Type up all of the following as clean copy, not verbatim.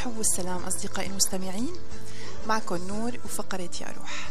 الحب والسلام أصدقائي المستمعين، معكم نور وفقرة يا روح.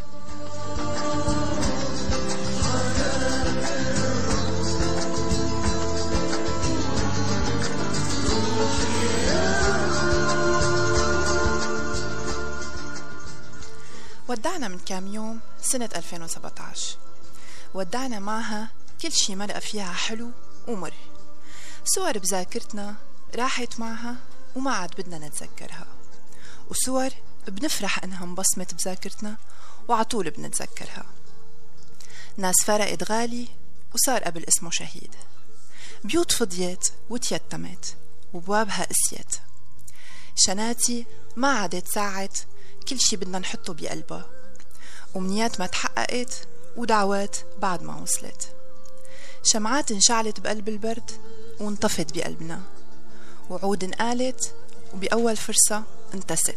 ودعنا من كام يوم سنة 2017، ودعنا معها كل شي مرق فيها حلو ومر. صور بذاكرتنا راحت معها وما عاد بدنا نتذكرها، وصور بنفرح انها انبصمت بذاكرتنا وعطول بنتذكرها. ناس فرقت غالي وصار قبل اسمه شهيد، بيوت فضيت وتيتمت وبوابها قسيت، شناتي ما عادت ساعت كل شي بدنا نحطه بقلبها، أمنيات ما تحققت ودعوات بعد ما وصلت، شمعات انشعلت بقلب البرد وانطفت بقلبنا، وعود انقالت وبأول فرصة انتست.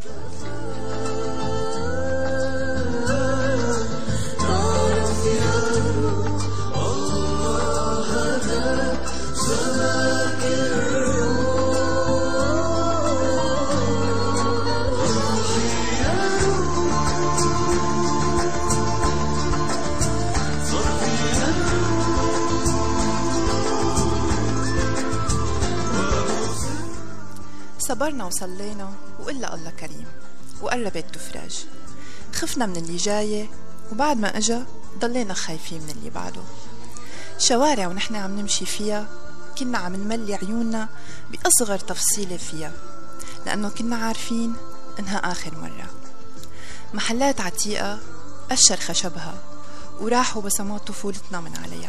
صبرنا وصلينا وإلا الله كريم، وقربت تفرج. خفنا من اللي جاية وبعد ما اجا ضلينا خايفين من اللي بعده. شوارع ونحن عم نمشي فيها كنا عم نملي عيوننا بأصغر تفصيلة فيها، لأنه كنا عارفين إنها آخر مرة. محلات عتيقة قشر خشبها وراحوا بصمات طفولتنا من عليها.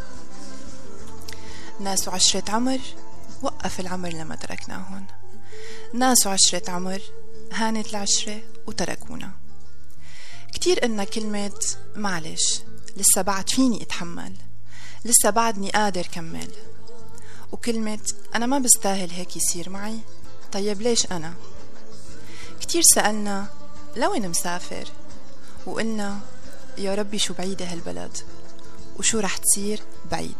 ناس وعشرة عمر وقف العمر لما تركناهن، ناس وعشرة عمر هانت العشرة وتركونا. كتير قلنا كلمة معلش، لسه بعد فيني اتحمل، لسه بعدني قادر كمل، وكلمة أنا ما بستاهل هيك يصير معي، طيب ليش أنا؟ كتير سألنا لوين مسافر، وقلنا يا ربي شو بعيدة هالبلد وشو رح تصير بعيد.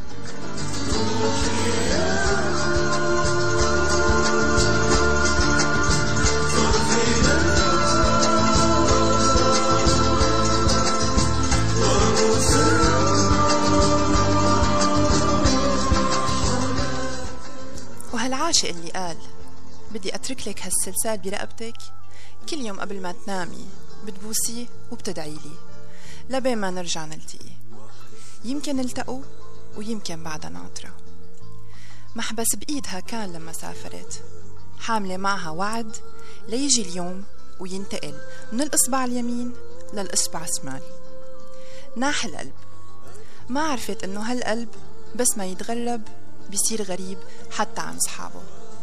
وهالعاشق اللي قال بدي أترك لك هالسلسال برقبتك، كل يوم قبل ما تنامي بتبوسيه وبتدعيلي لبين ما نرجع نلتقي، يمكن نلتقوا ويمكن بعدها ناطرة. محبس بإيدها كان لما سافرت، حاملة معها وعد ليجي اليوم وينتقل من الإصبع اليمين للإصبع الشمال. ناح القلب، ما عرفت إنه هالقلب بس ما يتغرب بيصير غريب حتى عن صحابه،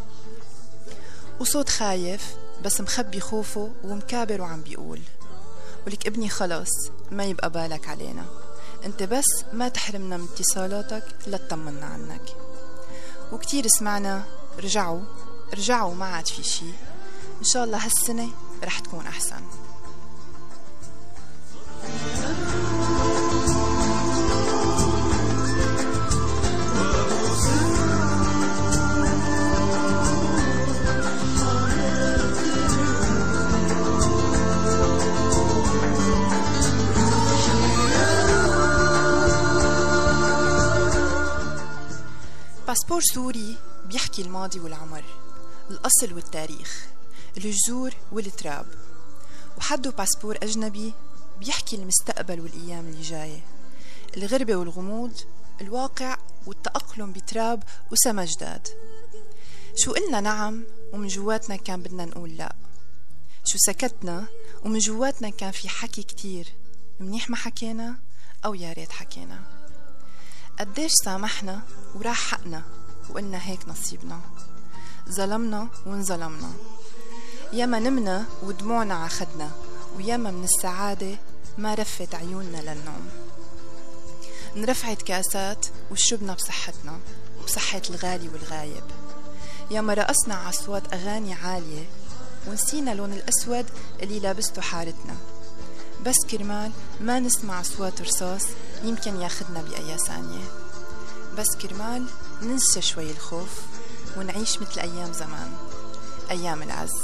وصوت خايف بس مخبي خوفه ومكابر وعم بيقول ولك ابني خلص ما يبقى بالك علينا، انت بس ما تحرمنا من اتصالاتك لتطمنا عنك. وكتير سمعنا رجعوا ما عاد في شي، ان شاء الله هالسنة رح تكون احسن. باسبور سوري بيحكي الماضي والعمر، الأصل والتاريخ، الجذور والتراب، وحده باسبور أجنبي بيحكي المستقبل والأيام اللي جاية، الغربة والغموض، الواقع والتأقلم بتراب وسما جداد. شو قلنا نعم ومن جواتنا كان بدنا نقول لا، شو سكتنا ومن جواتنا كان في حكي كتير، منيح ما حكينا أو يا ريت حكينا. قديش سامحنا وراح حقنا وقلنا هيك نصيبنا، ظلمنا وانظلمنا، ياما نمنا ودموعنا عخدنا، وياما من السعادة ما رفت عيوننا للنوم. انرفعت كاسات وشربنا بصحتنا وبصحة الغالي والغايب، ياما رقصنا عصوات أغاني عالية ونسينا لون الأسود اللي لابسته حارتنا، بس كرمال ما نسمع أصوات رصاص يمكن ياخدنا بأي ثانية، بس كرمال ننسى شوي الخوف ونعيش مثل أيام زمان أيام العز.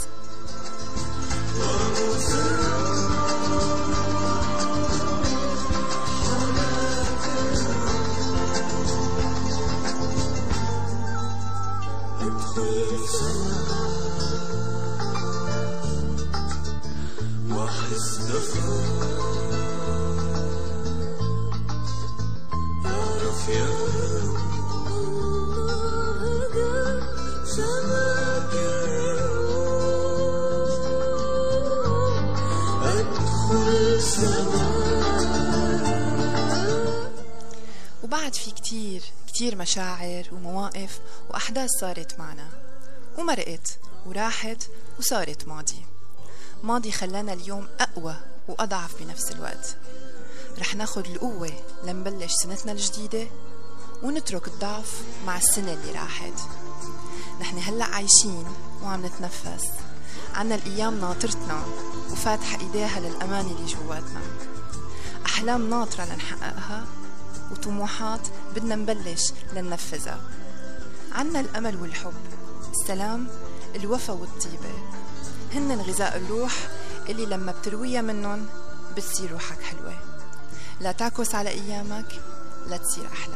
وبعد في كتير مشاعر ومواقف وأحداث صارت معنا ومرقت وراحت وصارت ماضي خلانا اليوم أقوى وأضعف بنفس الوقت. رح ناخد القوة لنبلش سنتنا الجديدة ونترك الضعف مع السنة اللي راحت. نحن هلأ عايشين وعم نتنفس، عنا الأيام ناطرتنا وفاتحة إيديها للأمان اللي جواتنا، أحلام ناطرة لنحققها وطموحات بدنا نبلش لننفذها. عنا الأمل والحب، السلام، الوفا والطيبة، هن غذاء الروح اللي لما بترويها منهم بتصير روحك حلوة. لا تعكس على أيامك، لا تصير أحلى.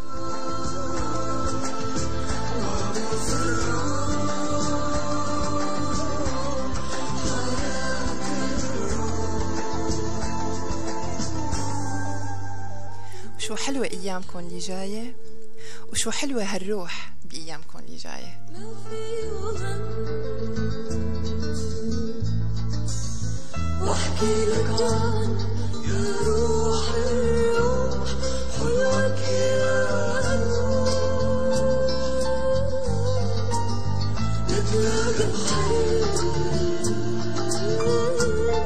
وشو حلوة أيامكم اللي جاية، وشو حلوة هالروح بأيامكم اللي جاية. واحكي لك عن